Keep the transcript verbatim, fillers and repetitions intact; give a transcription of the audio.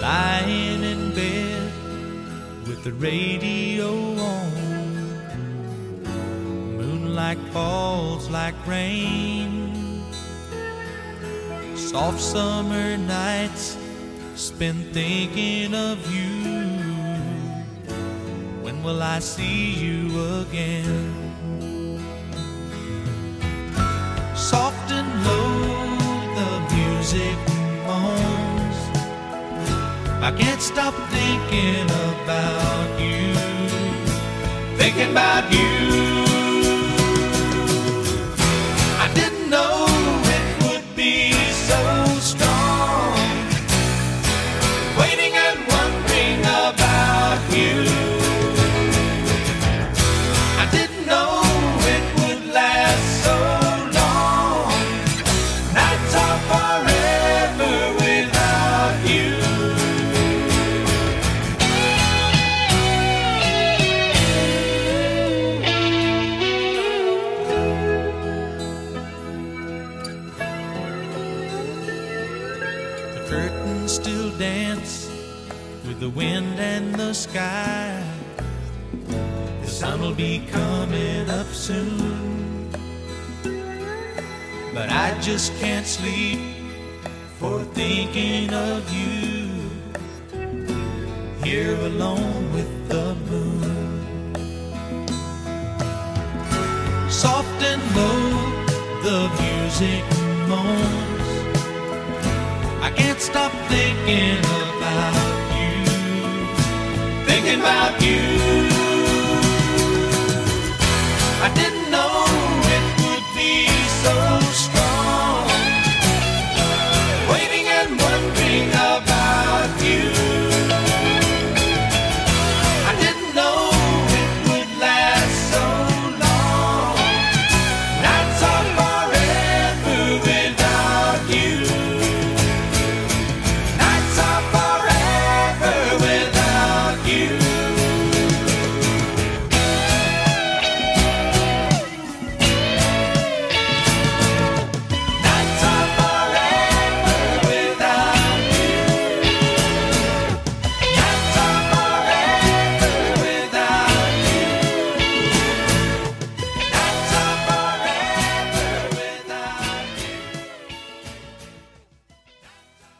lying in bed with the radio on. Moonlight falls like rain. Soft summer nights spent thinking of you. When will I see you again? Soft and low the music moans. I can't stop thinking about you, thinking about you. I didn't know it would be so strong, waiting and wondering about you. I didn't know it would last so long. Nights are forever without you. Curtains still dance with the wind and the sky. The sun will be coming up soon, but I just can't sleep for thinking of you, here alone with the moon. Soft and low the music moans. I can't stop thinking about you, thinking about you. I didn't